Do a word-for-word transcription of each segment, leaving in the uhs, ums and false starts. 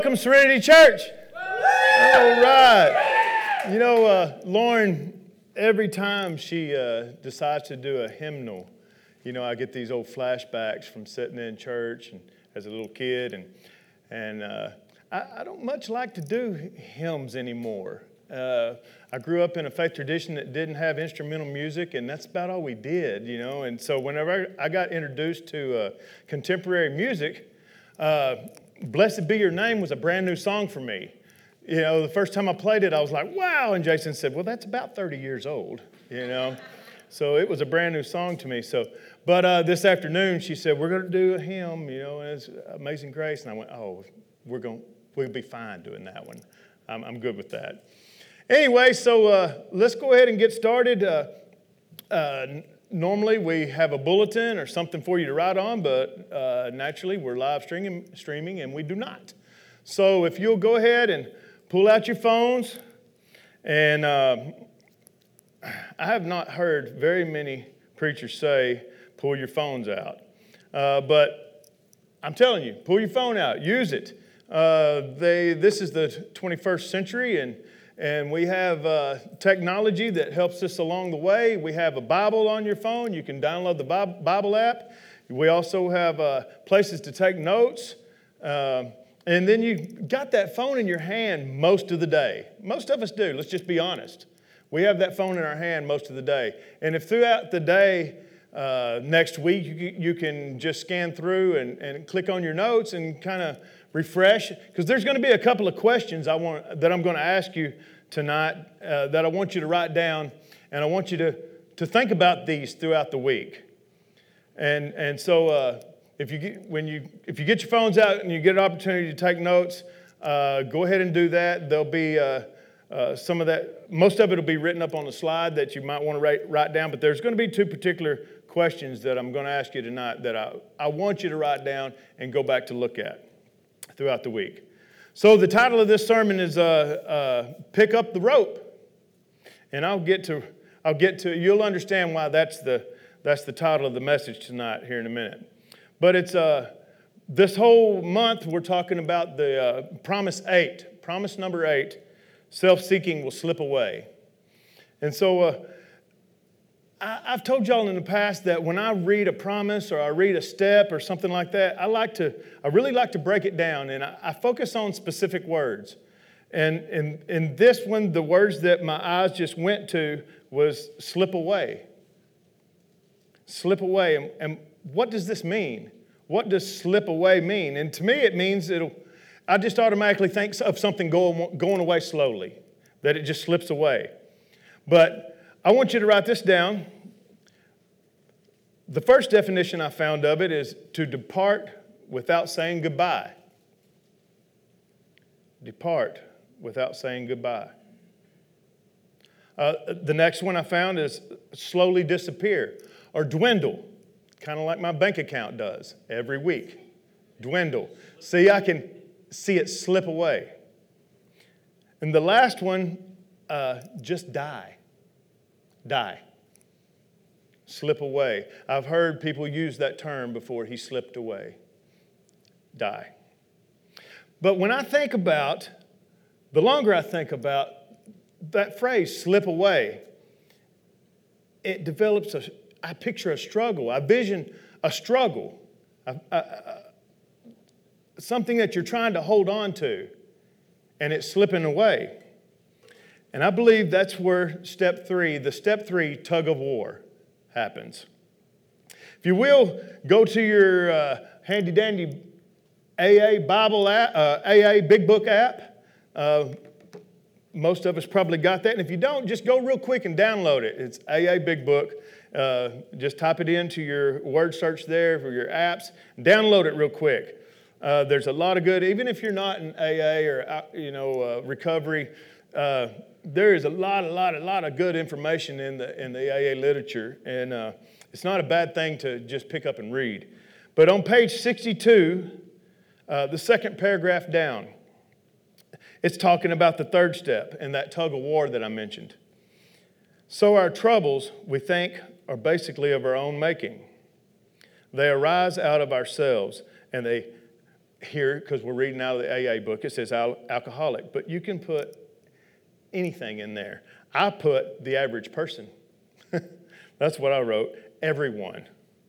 Welcome, Serenity Church. All right. You know, uh, Lauren, every time she uh, decides to do a hymnal, you know, I get these old flashbacks from sitting in church and as a little kid, and and uh, I, I don't much like to do hymns anymore. Uh, I grew up in a faith tradition that didn't have instrumental music, and that's about all we did, you know. And so whenever I got introduced to uh, contemporary music, uh, Blessed Be Your Name was a brand new song for me. You know, the first time I played it, I was like, wow. And Jason said, well, that's about thirty years old, you know. So it was a brand new song to me. So, But uh, this afternoon, she said, we're going to do a hymn, you know, and it's Amazing Grace. And I went, oh, we're going, we'll be fine doing that one. I'm, I'm good with that. Anyway, so uh, let's go ahead and get started. Uh, uh, normally, we have a bulletin or something for you to write on, but uh, naturally, we're live streaming, streaming, and we do not. So if you'll go ahead and pull out your phones, and uh, I have not heard very many preachers say, pull your phones out. Uh, but I'm telling you, pull your phone out, use it. Uh, they, this is the twenty-first century, and And we have uh, technology that helps us along the way. We have a Bible on your phone. You can download the Bible app. We also have uh, places to take notes. Uh, and then you got that phone in your hand most of the day. Most of us do. Let's just be honest. We have that phone in our hand most of the day. And if throughout the day uh, next week you, you can just scan through and, and click on your notes and kind of refresh, because there's going to be a couple of questions I want that I'm going to ask you tonight uh, that I want you to write down, and I want you to, to think about these throughout the week. And and so uh, if you get, when you if you get your phones out and you get an opportunity to take notes, uh, go ahead and do that. There'll be uh, uh, some of that. Most of it will be written up on the slide that you might want to write write down. But there's going to be two particular questions that I'm going to ask you tonight that I I want you to write down and go back to look at throughout the week. So the title of this sermon is uh, uh, "Pick Up the Rope," and I'll get to I'll get to you'll understand why that's the that's the title of the message tonight here in a minute. But it's uh, this whole month we're talking about the uh, promise eight, promise number eight: self-seeking will slip away. And so uh, I, I've told y'all in the past that when I read a promise or I read a step or something like that, I like to I really like to break it down, and I, I focus on specific words. And in in this one, the words that my eyes just went to was slip away. Slip away. And, and what does this mean? What does slip away mean? And to me, it means it'll. I just automatically think of something going going away slowly, that it just slips away. But I want you to write this down. The first definition I found of it is to depart without saying goodbye. Depart without saying goodbye. Uh, the next one I found is slowly disappear or dwindle, kind of like my bank account does every week. Dwindle. See, I can see it slip away. And the last one, uh, just die. Die. Slip away. I've heard people use that term before. He slipped away. Die. But when I think about, the longer I think about that phrase, slip away, it develops a, I picture a struggle. I vision a struggle. A, a, a, something that you're trying to hold on to, and it's slipping away. And I believe that's where step three, the step three tug of war happens. If you will, go to your uh, handy dandy A A Bible app, uh, A A Big Book app. Uh, most of us probably got that. And if you don't, just go real quick and download it. It's A A Big Book. Uh, just type it into your word search there for your apps. Download it real quick. Uh, there's a lot of good, even if you're not in A A or you know uh, recovery. Uh, There is a lot, a lot, a lot of good information in the in the A A literature, and uh, it's not a bad thing to just pick up and read. But on page sixty-two, uh, the second paragraph down, it's talking about the third step in that tug of war that I mentioned. So our troubles, we think, are basically of our own making. They arise out of ourselves, and they here, because we're reading out of the A A book, it says al- alcoholic, but you can put anything in there. I put the average person. That's what I wrote, everyone.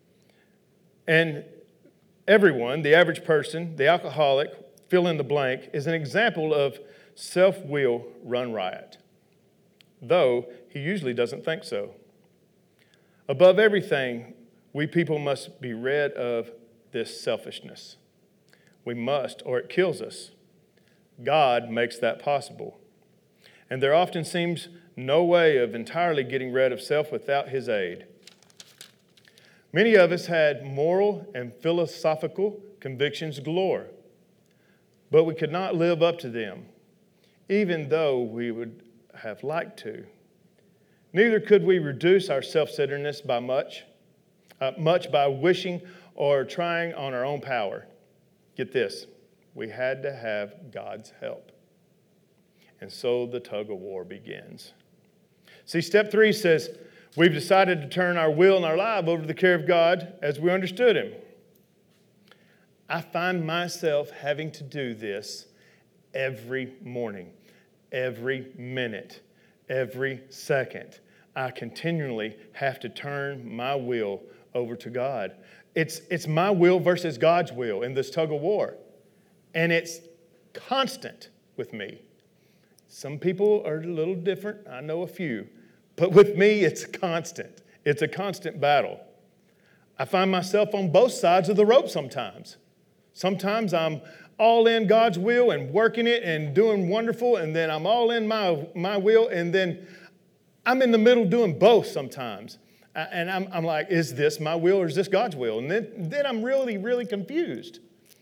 And everyone, the average person, the alcoholic, fill in the blank, is an example of self-will run riot, though he usually doesn't think so. Above everything, we people must be rid of this selfishness. We must, or it kills us. God makes that possible. And there often seems no way of entirely getting rid of self without his aid. Many of us had moral and philosophical convictions galore, but we could not live up to them, even though we would have liked to. Neither could we reduce our self-centeredness by much, uh, much by wishing or trying on our own power. Get this, we had to have God's help. And so the tug of war begins. See, step three says, we've decided to turn our will and our life over to the care of God as we understood him. I find myself having to do this every morning, every minute, every second. I continually have to turn my will over to God. It's, it's my will versus God's will in this tug of war. And it's constant with me. Some people are a little different. I know a few. But with me, it's constant. It's a constant battle. I find myself on both sides of the rope sometimes. Sometimes I'm all in God's will and working it and doing wonderful, and then I'm all in my, my will, and then I'm in the middle doing both sometimes. And I'm, I'm like, is this my will or is this God's will? And then, then I'm really, really confused.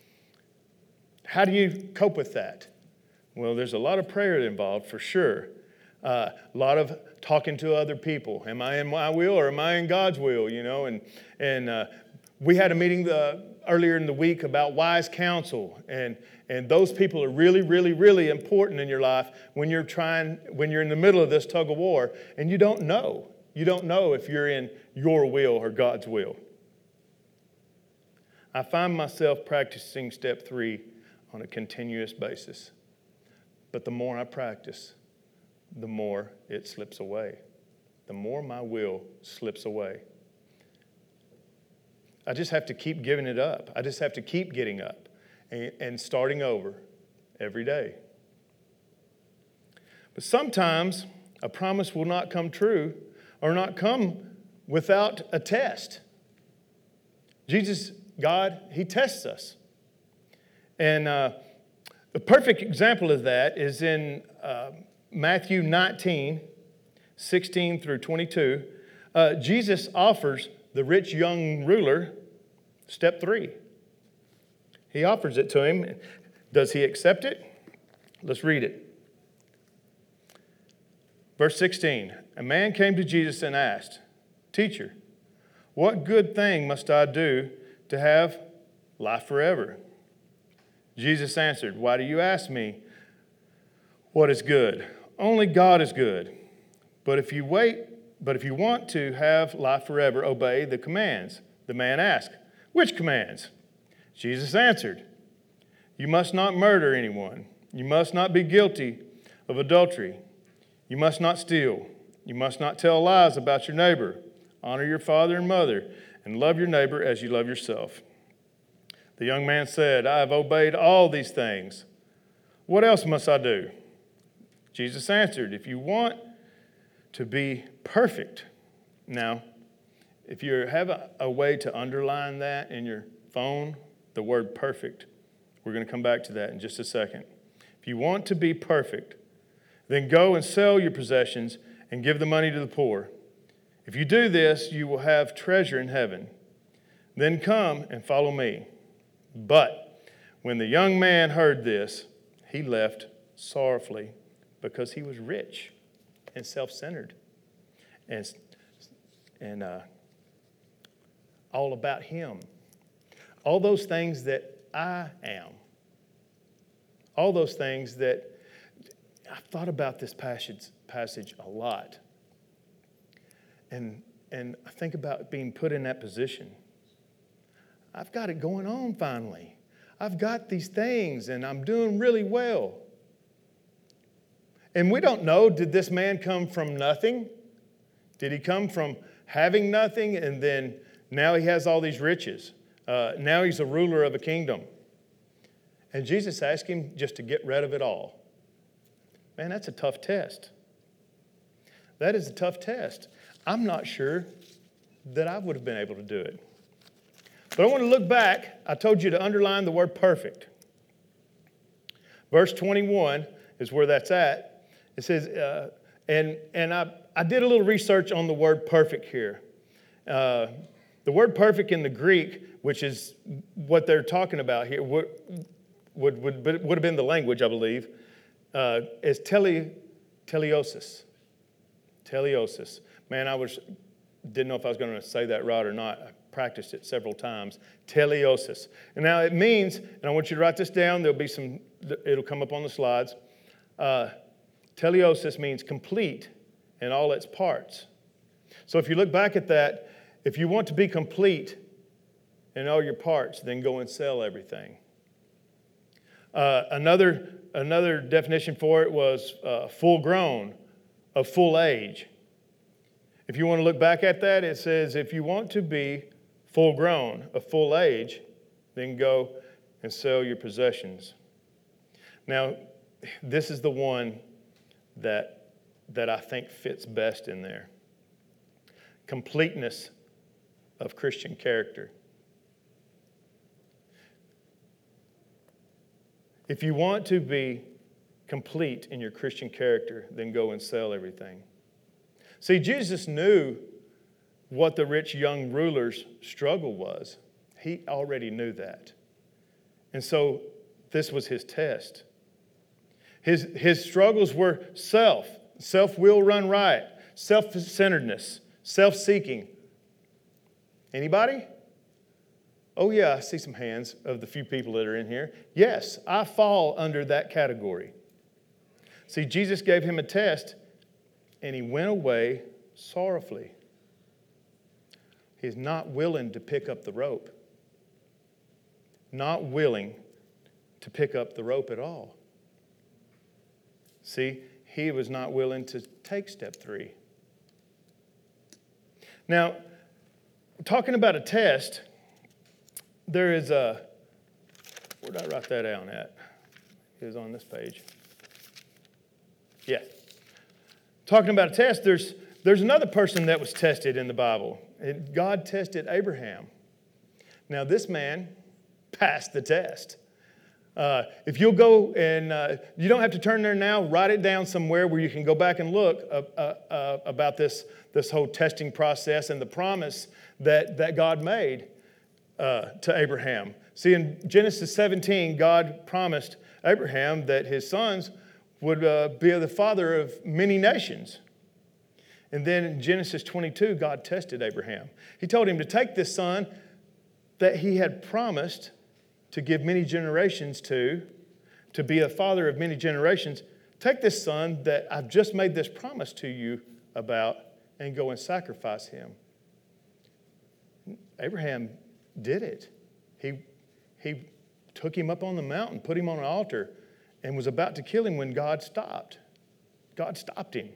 How do you cope with that? Well, there's a lot of prayer involved for sure. Uh, a lot of talking to other people. Am I in my will or am I in God's will? You know, and and uh, we had a meeting the, earlier in the week about wise counsel, and and those people are really, really, really important in your life when you're trying, when you're in the middle of this tug of war, and you don't know, you don't know if you're in your will or God's will. I find myself practicing step three on a continuous basis. But the more I practice, the more it slips away. The more my will slips away. I just have to keep giving it up. I just have to keep getting up and, and starting over every day. But sometimes a promise will not come true or not come without a test. Jesus, God, he tests us. And uh, the perfect example of that is in uh, Matthew nineteen, sixteen through twenty-two. Uh, Jesus offers the rich young ruler step three. He offers it to him. Does he accept it? Let's read it. Verse sixteen. A man came to Jesus and asked, "Teacher, what good thing must I do to have life forever?" Jesus answered, "Why do you ask me what is good? Only God is good. But if you wait, but if you want to have life forever, obey the commands." The man asked, "Which commands?" Jesus answered, "You must not murder anyone. You must not be guilty of adultery. You must not steal. You must not tell lies about your neighbor. Honor your father and mother, and love your neighbor as you love yourself." The young man said, "I have obeyed all these things. What else must I do?" Jesus answered, "If you want to be perfect." Now, if you have a, a way to underline that in your phone, the word perfect, we're going to come back to that in just a second. If you want to be perfect, then go and sell your possessions and give the money to the poor. If you do this, you will have treasure in heaven. Then come and follow me. But when the young man heard this, he left sorrowfully because he was rich and self-centered and, and uh, all about him. All those things that I am. All those things that I've thought about this passage, passage a lot. And, and I think about being put in that position. I've got it going on finally. I've got these things and I'm doing really well. And we don't know, did this man come from nothing? Did he come from having nothing and then now he has all these riches? Uh, now he's a ruler of a kingdom. And Jesus asked him just to get rid of it all. Man, that's a tough test. That is a tough test. I'm not sure that I would have been able to do it. But I want to look back. I told you to underline the word perfect. Verse twenty-one is where that's at. It says, uh, and, and I, I did a little research on the word perfect here. Uh, the word perfect in the Greek, which is what they're talking about here, would, would, would, would have been the language, I believe, uh, is tele, teleosis. Teleosis. Man, I was didn't know if I was going to say that right or not. I practiced it several times. Teleosis. And now it means, and I want you to write this down. There'll be some, it'll come up on the slides. Uh, teleosis means complete in all its parts. So if you look back at that, if you want to be complete in all your parts, then go and sell everything. Uh, another, another definition for it was uh, full grown, of full age. If you want to look back at that, it says if you want to be full grown, of full age, then go and sell your possessions. Now, this is the one that, that I think fits best in there. Completeness of Christian character. If you want to be complete in your Christian character, then go and sell everything. See, Jesus knew what the rich young ruler's struggle was. He already knew that. And so this was his test. His, his struggles were self, self-will run right, self-centeredness, self-seeking. Anybody? Oh yeah, I see some hands of the few people that are in here. Yes, I fall under that category. See, Jesus gave him a test, and he went away sorrowfully. He's not willing to pick up the rope. Not willing to pick up the rope at all. See, he was not willing to take step three. Now, talking about a test, there is a, where did I write that down at? It was on this page. Yeah. Talking about a test, there's, there's another person that was tested in the Bible. And God tested Abraham. Now, this man passed the test. Uh, if you'll go and uh, you don't have to turn there now, write it down somewhere where you can go back and look uh, uh, uh, about this, this whole testing process and the promise that, that God made uh, to Abraham. See, in Genesis seventeen, God promised Abraham that his sons would uh, be the father of many nations. And then in Genesis twenty-two, God tested Abraham. He told him to take this son that he had promised to give many generations to, to be a father of many generations. Take this son that I've just made this promise to you about and go and sacrifice him. Abraham did it. He, he took him up on the mountain, put him on an altar, and was about to kill him when God stopped. God stopped him.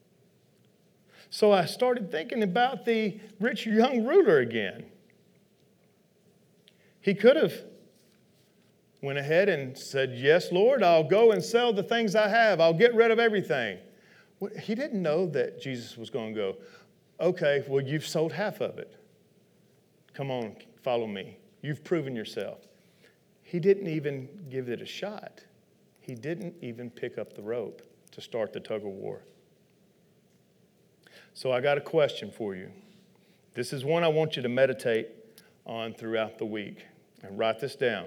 So I started thinking about the rich young ruler again. He could have went ahead and said, yes, Lord, I'll go and sell the things I have. I'll get rid of everything. He didn't know that Jesus was going to go, okay, well, you've sold half of it. Come on, follow me. You've proven yourself. He didn't even give it a shot. He didn't even pick up the rope to start the tug of war. So I got a question for you. This is one I want you to meditate on throughout the week. And write this down.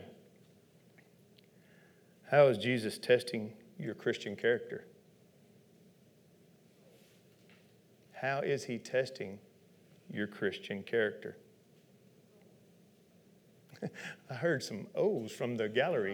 How is Jesus testing your Christian character? How is he testing your Christian character? I heard some ohs from the gallery.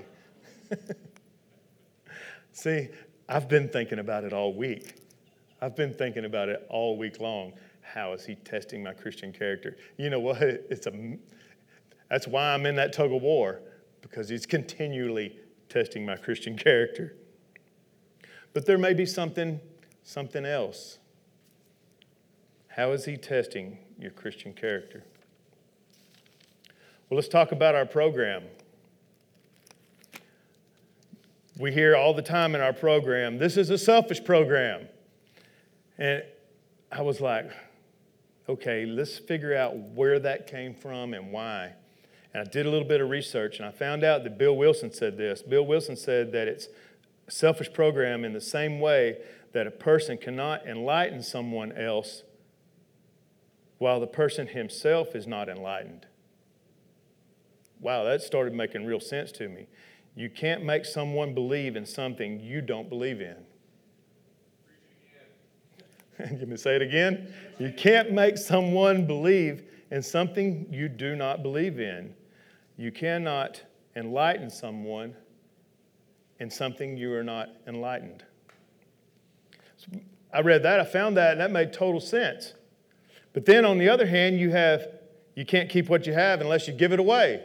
See, I've been thinking about it all week. I've been thinking about it all week long. How is he testing my Christian character? You know what? It's a, that's why I'm in that tug of war, because he's continually testing my Christian character. But there may be something, something else. How is he testing your Christian character? Well, let's talk about our program. We hear all the time in our program, this is a selfish program. And I was like, okay, let's figure out where that came from and why. And I did a little bit of research, and I found out that Bill Wilson said this. Bill Wilson said that it's a selfish program in the same way that a person cannot enlighten someone else while the person himself is not enlightened. Wow, that started making real sense to me. You can't make someone believe in something you don't believe in. Give me say it again. You can't make someone believe in something you do not believe in. You cannot enlighten someone in something you are not enlightened. So I read that, I found that, and that made total sense. But then on the other hand, you have, you can't keep what you have unless you give it away.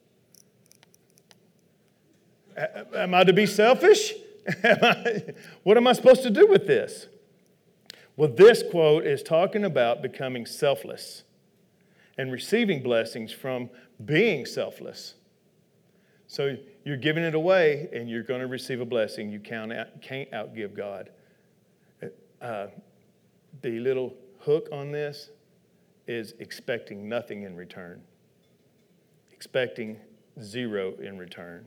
Am I to be selfish? Am I, what am I supposed to do with this? Well, this quote is talking about becoming selfless and receiving blessings from being selfless. So you're giving it away and you're going to receive a blessing. You can't, out, can't outgive God. Uh, the little hook on this is expecting nothing in return. Expecting zero in return.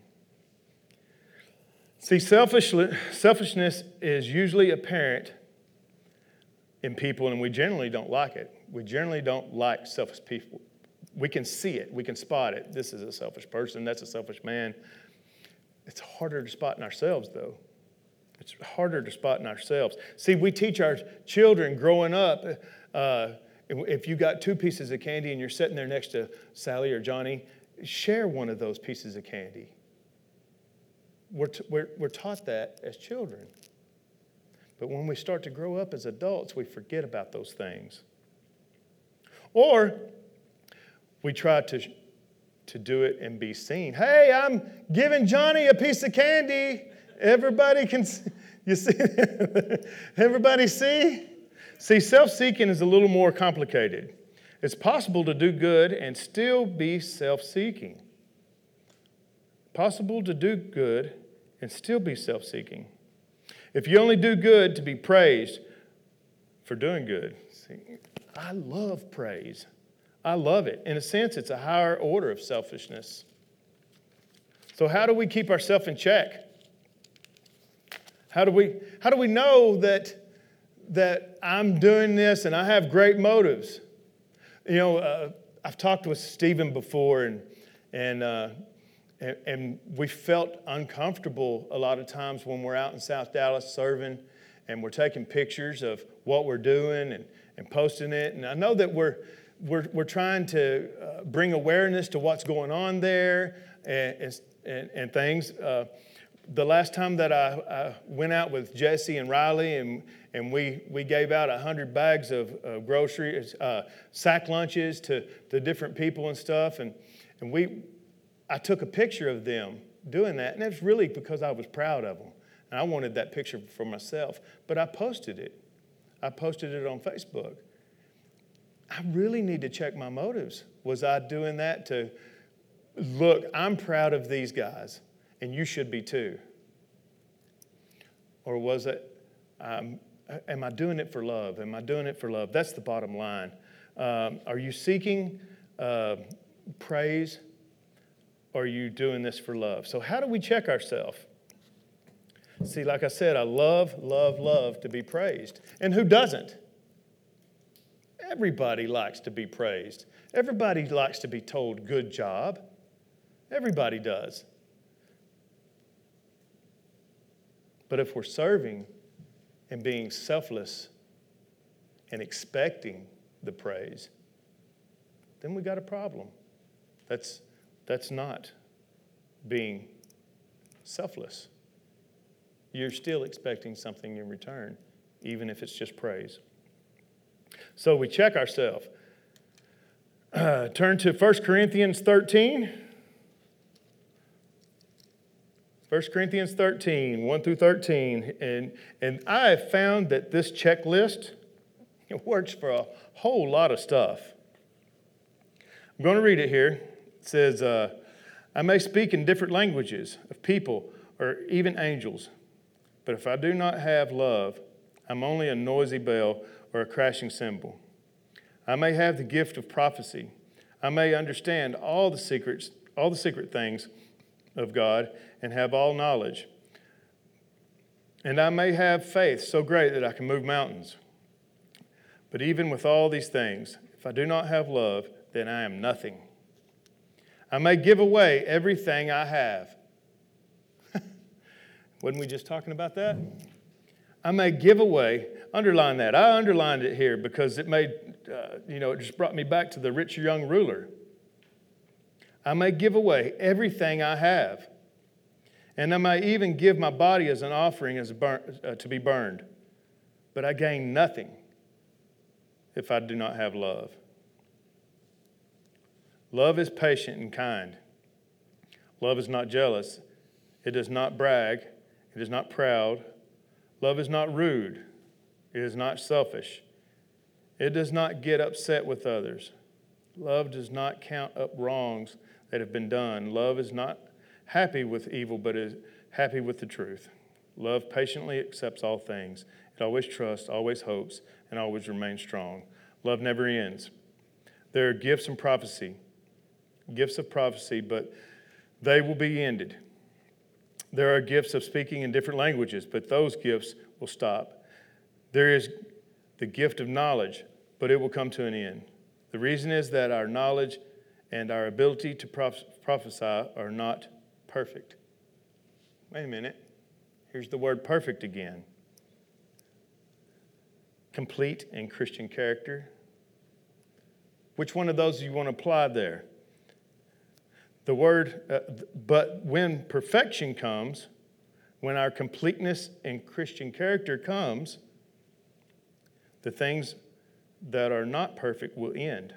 See, selfish, selfishness is usually apparent in people, and we generally don't like it. We generally don't like selfish people. We can see it. We can spot it. This is a selfish person. That's a selfish man. It's harder to spot in ourselves, though. It's harder to spot in ourselves. See, we teach our children growing up, uh, if you got two pieces of candy and you're sitting there next to Sally or Johnny, share one of those pieces of candy. We're, t- we're, we're taught that as children. But when we start to grow up as adults, we forget about those things. Or we try to, to do it and be seen. Hey, I'm giving Johnny a piece of candy. Everybody can, you see, everybody see? See, self-seeking is a little more complicated. It's possible to do good and still be self-seeking. Possible to do good and still be self-seeking. If you only do good to be praised for doing good. See, I love praise. I love it. In a sense, it's a higher order of selfishness. So how do we keep ourselves in check? How do we, how do we know that, that I'm doing this and I have great motives? You know, uh, I've talked with Stephen before, and and, uh, and and we felt uncomfortable a lot of times when we're out in South Dallas serving, and we're taking pictures of what we're doing and, and posting it. And I know that we're we're we're trying to uh, bring awareness to what's going on there and and, and things. Uh, the last time that I, I went out with Jesse and Riley, and and we, we gave out one hundred bags of uh, groceries, uh, sack lunches to, to different people and stuff. And, and we, I took a picture of them doing that. And it's really because I was proud of them. And I wanted that picture for myself. But I posted it. I posted it on Facebook. I really need to check my motives. Was I doing that to, look, I'm proud of these guys, and you should be too? Or was it, um, am I doing it for love? Am I doing it for love? That's the bottom line. Um, are you seeking uh, praise, or are you doing this for love? So how do we check ourselves? See, like I said, I love, love, love to be praised. And who doesn't? Everybody likes to be praised. Everybody likes to be told, good job. Everybody does. But if we're serving and being selfless and expecting the praise, then we got a problem. That's, that's not being selfless. You're still expecting something in return, even if it's just praise. So we check ourselves. Uh, turn to First Corinthians thirteen. First Corinthians thirteen, one through thirteen. And, and I have found that this checklist, it works for a whole lot of stuff. I'm going to read it here. It says, uh, I may speak in different languages of people or even angels, but if I do not have love, I'm only a noisy bell or a crashing cymbal. I may have the gift of prophecy. I may understand all the secrets, all the secret things of God and have all knowledge. And I may have faith so great that I can move mountains. But even with all these things, if I do not have love, then I am nothing. I may give away everything I have. Wasn't we just talking about that? I may give away, underline that. I underlined it here because it made, uh, you know, it just brought me back to the rich young ruler. I may give away everything I have. And I may even give my body as an offering as a burn, uh, to be burned. But I gain nothing if I do not have love. Love is patient and kind. Love is not jealous. It does not brag. It is not proud. Love is not rude. It is not selfish. It does not get upset with others. Love does not count up wrongs that have been done. Love is not happy with evil, but is happy with the truth. Love patiently accepts all things. It always trusts, always hopes, and always remains strong. Love never ends. There are gifts and prophecy. Gifts of prophecy, but they will be ended. There are gifts of speaking in different languages, but those gifts will stop. There is the gift of knowledge, but it will come to an end. The reason is that our knowledge and our ability to prophesy are not perfect. Wait a minute. Here's the word perfect again. Complete in Christian character. Which one of those do you want to apply there? The word, uh, but when perfection comes, when our completeness in Christian character comes, the things that are not perfect will end.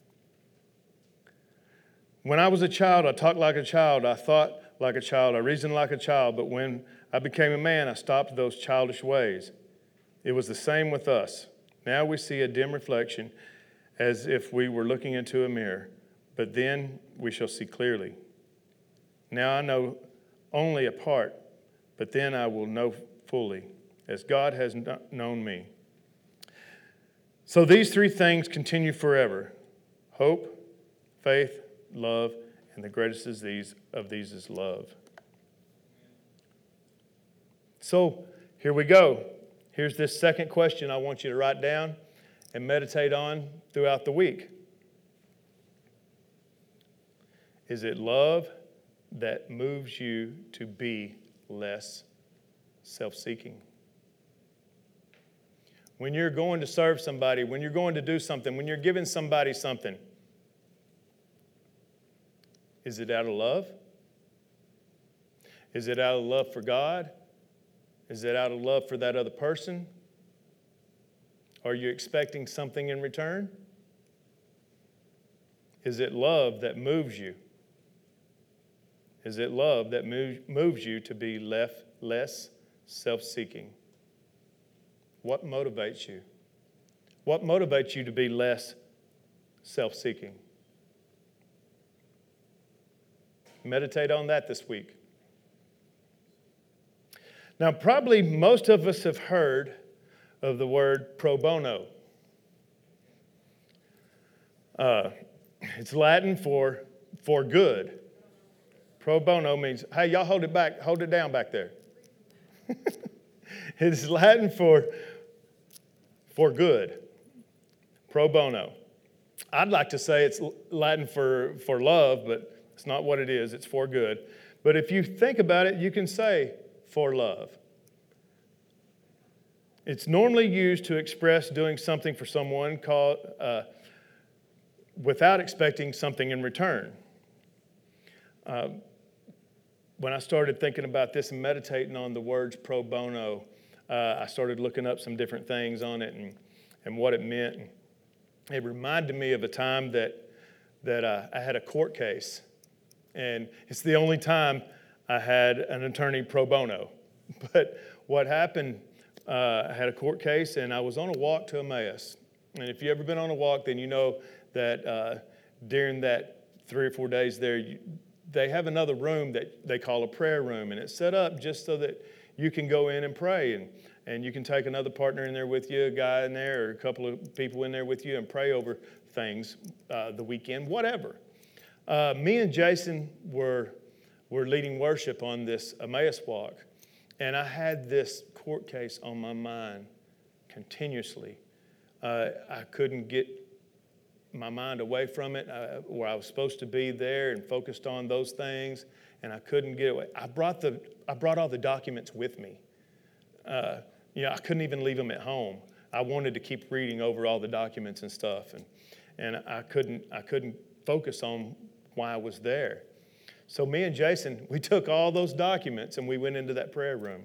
When I was a child, I talked like a child, I thought like a child, I reasoned like a child, but when I became a man, I stopped those childish ways. It was the same with us. Now we see a dim reflection as if we were looking into a mirror. But then we shall see clearly. Now I know only a part, but then I will know fully, as God has known me. So these three things continue forever: hope, faith, love, and the greatest is these, of these is love. So here we go. Here's this second question I want you to write down and meditate on throughout the week. Is it love that moves you to be less self-seeking? When you're going to serve somebody, when you're going to do something, when you're giving somebody something, is it out of love? Is it out of love for God? Is it out of love for that other person? Are you expecting something in return? Is it love that moves you? Is it love that move, moves you to be left, less self-seeking? What motivates you? What motivates you to be less self-seeking? Meditate on that this week. Now, probably most of us have heard of the word pro bono. Uh, it's Latin for for good. Pro bono means, hey, y'all hold it back, hold it down back there. It's Latin for, for good. Pro bono. I'd like to say it's Latin for, for love, but it's not what it is. It's for good. But if you think about it, you can say for love. It's normally used to express doing something for someone called, uh, without expecting something in return. Uh, when I started thinking about this and meditating on the words pro bono, uh, I started looking up some different things on it and, and what it meant. And it reminded me of a time that, that uh, I had a court case. And it's the only time I had an attorney pro bono. But what happened, uh, I had a court case, and I was on a walk to Emmaus. And if you've ever been on a walk, then you know that uh, during that three or four days there, you, they have another room that they call a prayer room, and it's set up just so that you can go in and pray, and, and you can take another partner in there with you, a guy in there, or a couple of people in there with you, and pray over things uh, the weekend, whatever. Uh, me and Jason were, were leading worship on this Emmaus walk. And I had this court case on my mind continuously. Uh, I couldn't get my mind away from it, uh, where I was supposed to be there and focused on those things, and I couldn't get away. I brought the I brought all the documents with me. Uh, you know, I couldn't even leave them at home. I wanted to keep reading over all the documents and stuff, and and I couldn't I couldn't focus on why I was there. So me and Jason, we took all those documents and we went into that prayer room.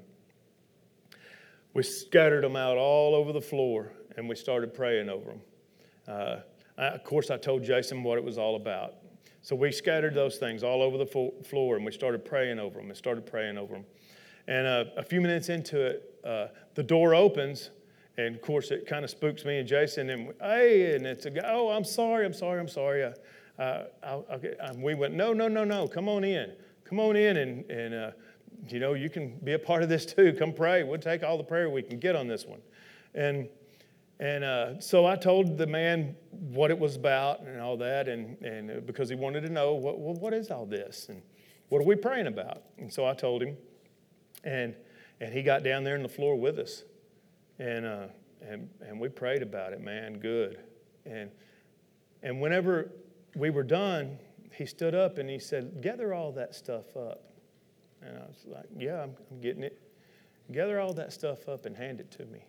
We scattered them out all over the floor and we started praying over them. Uh, I, of course, I told Jason what it was all about. So we scattered those things all over the fo- floor and we started praying over them and started praying over them. And uh, a few minutes into it, uh, the door opens, and of course it kind of spooks me and Jason. And we, hey, and it's a guy. Oh, I'm sorry, I'm sorry, I'm sorry. Uh, Uh, I'll, I'll get, um, we went, no, no, no, no, come on in. Come on in and, and uh, you know, you can be a part of this too. Come pray. We'll take all the prayer we can get on this one. And and uh, so I told the man what it was about and all that, and, and uh, because he wanted to know, what, well, what is all this? And what are we praying about? And so I told him, and and he got down there on the floor with us. And uh, and and we prayed about it, man, good. And and whenever we were done, he stood up and he said, gather all that stuff up. And I was like, yeah, I'm, I'm getting it. Gather all that stuff up and hand it to me.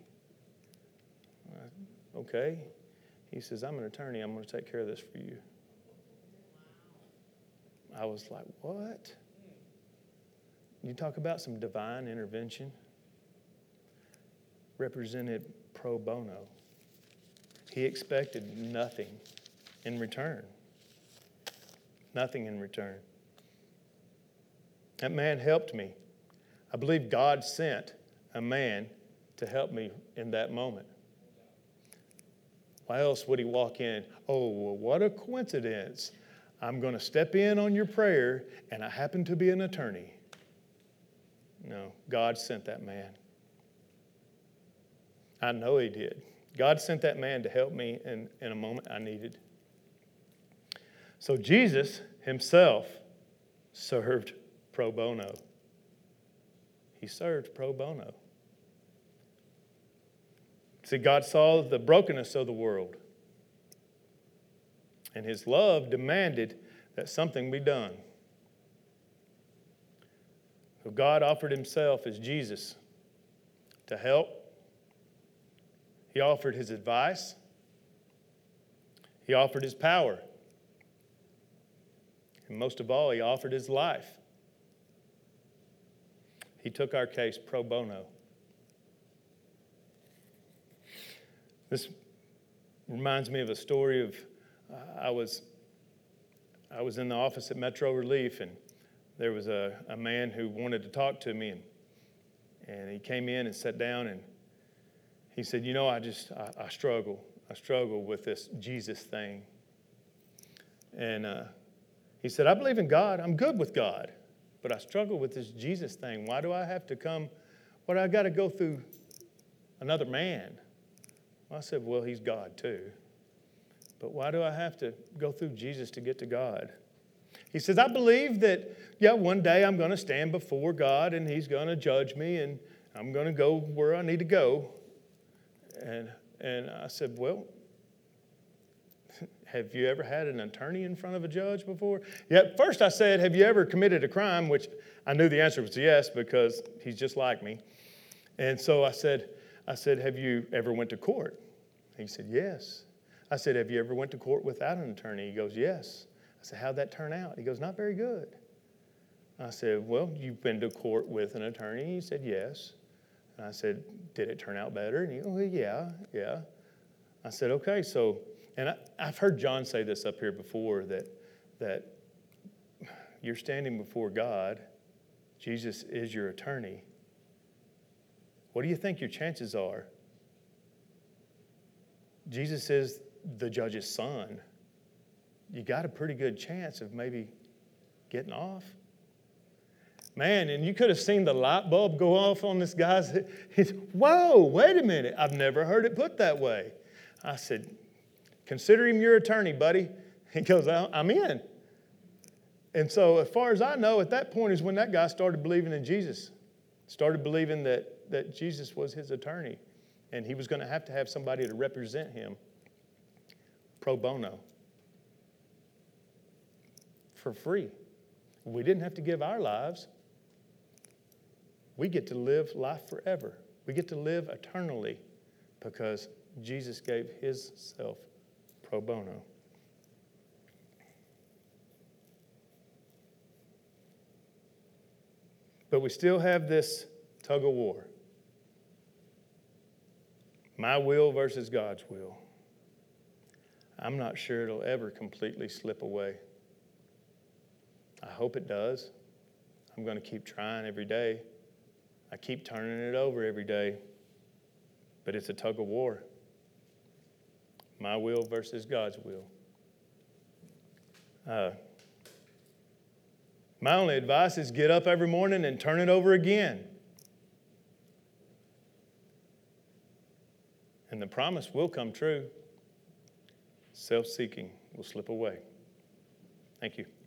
I, okay. He says, I'm an attorney. I'm going to take care of this for you. I was like, what? You talk about some divine intervention. Represented pro bono. He expected nothing in return. Nothing in return. That man helped me. I believe God sent a man to help me in that moment. Why else would he walk in? Oh, well, what a coincidence. I'm going to step in on your prayer, and I happen to be an attorney. No, God sent that man. I know he did. God sent that man to help me in, in a moment I needed. So Jesus himself served pro bono. He served pro bono. See, God saw the brokenness of the world, and his love demanded that something be done. So God offered himself as Jesus to help. He offered his advice. He offered his power. And most of all, he offered his life. He took our case pro bono. This reminds me of a story of uh, I was I was in the office at Metro Relief, and there was a, a man who wanted to talk to me, and and he came in and sat down, and he said, you know, I just I, I struggle. I struggle with this Jesus thing. And uh, he said, I believe in God. I'm good with God. But I struggle with this Jesus thing. Why do I have to come? Why do I got to go through another man? Well, I said, well, he's God too. But why do I have to go through Jesus to get to God? He says, I believe that, yeah, one day I'm going to stand before God and he's going to judge me and I'm going to go where I need to go. And and I said, well, have you ever had an attorney in front of a judge before? Yeah, at first I said, have you ever committed a crime? Which I knew the answer was yes, because he's just like me. And so I said, I said, have you ever went to court? He said, yes. I said, have you ever went to court without an attorney? He goes, yes. I said, how'd that turn out? He goes, not very good. I said, well, you've been to court with an attorney? He said, yes. And I said, did it turn out better? And he goes, well, yeah, yeah. I said, okay, so, and I, I've heard John say this up here before, that, that you're standing before God Jesus is your attorney, what do you think your chances are? Jesus is the judge's son. You got a pretty good chance of maybe getting off. Man, and you could have seen the light bulb go off on this guy's head. He's, whoa, wait a minute. I've never heard it put that way. I said, consider him your attorney, buddy. He goes, I'm in. And so as far as I know, at that point is when that guy started believing in Jesus. Started believing that, that Jesus was his attorney. And he was going to have to have somebody to represent him pro bono. For free. We didn't have to give our lives. We get to live life forever. We get to live eternally because Jesus gave his self pro bono. But we still have this tug of war. My will versus God's will. I'm not sure it'll ever completely slip away. I hope it does. I'm going to keep trying every day. I keep turning it over every day. But it's a tug of war. My will versus God's will. Uh, my only advice is get up every morning and turn it over again. And the promise will come true. Self-seeking will slip away. Thank you.